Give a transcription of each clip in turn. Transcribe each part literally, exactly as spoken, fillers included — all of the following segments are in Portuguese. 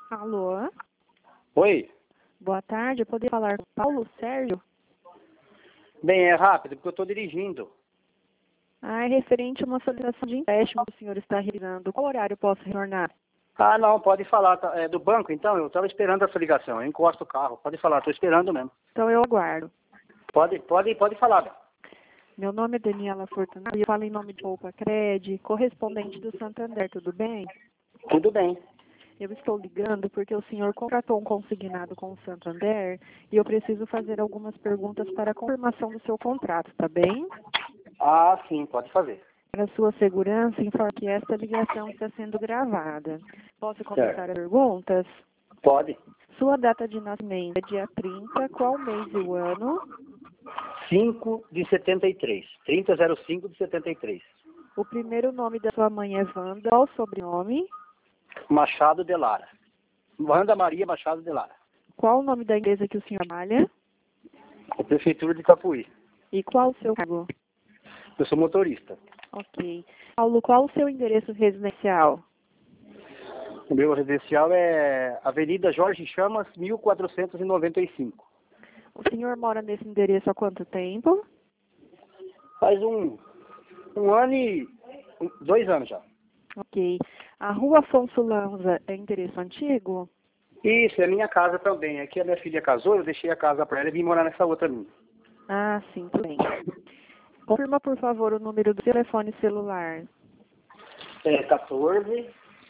Alô? Oi? Boa tarde, eu poderia falar com Paulo Sérgio? Bem, é rápido, porque eu estou dirigindo. Ah, é referente a uma solicitação de empréstimo que o senhor está realizando. Qual horário eu posso retornar? Ah, não, pode falar. Tá, é do banco, então? Eu estava esperando essa ligação. Eu encosto o carro. Pode falar, estou esperando mesmo. Então eu aguardo. Pode, pode, pode falar, Bel. Meu nome é Daniela Fortunato e eu falo em nome de Poupa Cred, correspondente do Santander, tudo bem? Tudo bem. Eu estou ligando porque o senhor contratou um consignado com o Santander e eu preciso fazer algumas perguntas para a confirmação do seu contrato, tá bem? Ah, sim, pode fazer. Para sua segurança, informo que esta ligação está sendo gravada. Posso começar Certo. as perguntas? Pode. Sua data de nascimento é dia trinta, qual mês e o ano? cinco de setenta e três. trinta zero cinco de setenta e três. O primeiro nome da sua mãe é Wanda, qual o sobrenome? Machado de Lara. Wanda Maria Machado de Lara. Qual o nome da empresa que o senhor trabalha? A Prefeitura de Itapuí. E qual o seu cargo? Eu sou motorista. Ok. Paulo, qual o seu endereço residencial? O meu residencial é Avenida Jorge Chamas, mil quatrocentos e noventa e cinco. O senhor mora nesse endereço há quanto tempo? Faz um, um ano e... um- dois anos já. Ok. A rua Afonso Lanza é endereço antigo? Isso, é minha casa também. Aqui a minha filha casou, eu deixei a casa para ela e vim morar nessa outra minha. Ah, sim, tudo bem. Confirma, por favor, o número do telefone celular. É quatorze,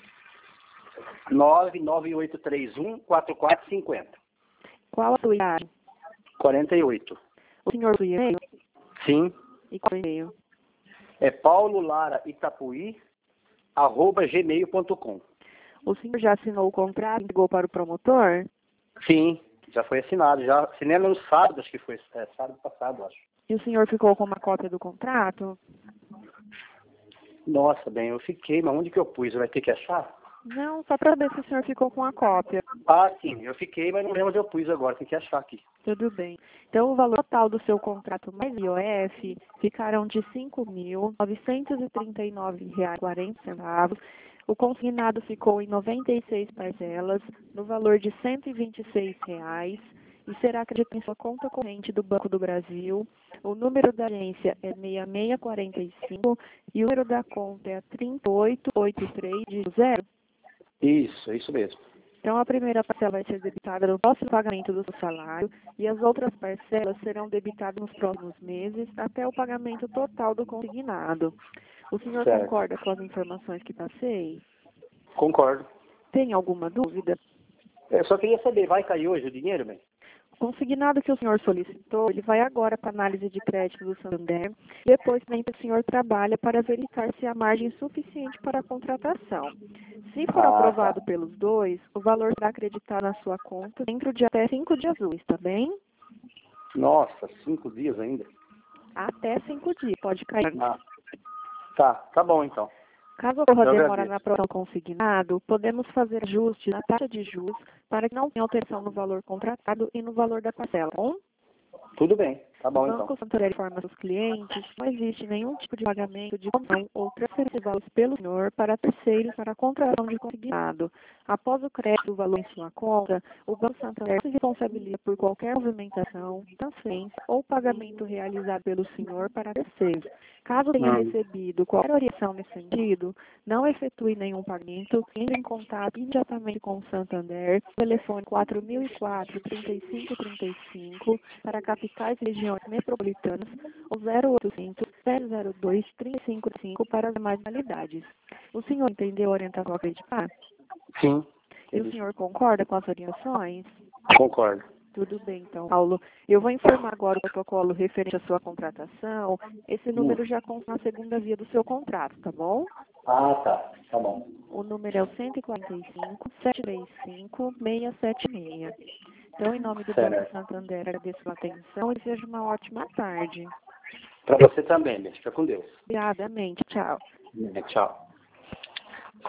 nove nove oito três um, quatro quatro cinco zero. Qual a sua idade? quarenta e oito. O senhor do e-mail? Sim. E qual o e-mail? É paulo lara itapuí, arroba gmail ponto com. O senhor já assinou o contrato e ligou para o promotor? Sim, já foi assinado. Já assinei no sábado, acho que foi. É, sábado passado, acho. E o senhor ficou com uma cópia do contrato? Nossa, bem, eu fiquei, mas onde que eu pus? Vai ter que achar? Não, só para ver se o senhor ficou com a cópia. Ah, sim, eu fiquei, mas não lembro onde eu pus agora, tem que achar aqui. Tudo bem. Então, o valor total do seu contrato mais I O F ficarão de cinco mil novecentos e trinta e nove reais e quarenta centavos. O consignado ficou em noventa e seis parcelas, no valor de cento e vinte e seis reais, e será acreditado em sua conta corrente do Banco do Brasil. O número da agência é seis seis quatro cinco e o número da conta é trinta e oito oitenta e três zero. Isso, é isso mesmo. Então, a primeira parcela vai ser debitada no próximo pagamento do seu salário e as outras parcelas serão debitadas nos próximos meses até o pagamento total do consignado. O senhor Certo. concorda com as informações que passei? Concordo. Tem alguma dúvida? Eu só queria saber, vai cair hoje o dinheiro, bem? O consignado que o senhor solicitou, ele vai agora para análise de crédito do Santander. Depois também o senhor trabalha para verificar se há margem suficiente para a contratação. Se for Ah, aprovado tá. pelos dois, o valor será acreditado na sua conta dentro de até cinco dias úteis, tá bem? Nossa, cinco dias ainda? Até cinco dias, pode cair. Ah, tá, tá bom então. Caso ocorra Eu demora agradeço. na aprovação consignado, podemos fazer ajustes na taxa de juros para que não tenha alteração no valor contratado e no valor da parcela. Bom, Tudo bem, tá o bom Banco então. Santander informa aos clientes que não existe nenhum tipo de pagamento de comissão ou transferência de valores pelo senhor para terceiros para a contratação de consignado. Após o crédito do valor em sua conta, o Banco Santander se responsabiliza por qualquer movimentação, transferência ou pagamento realizado pelo senhor para terceiros. Caso tenha Hum, recebido qualquer orientação nesse sentido, não efetue nenhum pagamento, entre em contato imediatamente com o Santander, telefone quatro mil e quatro, trinta e cinco trinta e cinco, para capitais e regiões metropolitanas, ou zero oitocentos, zero zero dois, três cinco cinco para as demais modalidades. O senhor entendeu a orientação a acreditar? sim, E o senhor concorda com as orientações? concordo. Tudo bem, então, Paulo. Eu vou informar agora o protocolo referente à sua contratação. Esse Hum. número já consta na segunda via do seu contrato, tá bom? Ah, tá, tá bom. O número é o um quatro cinco, sete três cinco, seis sete seis. Então, em nome do Banco Certo. Santander, agradeço a atenção e desejo uma ótima tarde. Pra você também, bem. Fica com Deus. Obrigadamente. Tchau. É, tchau.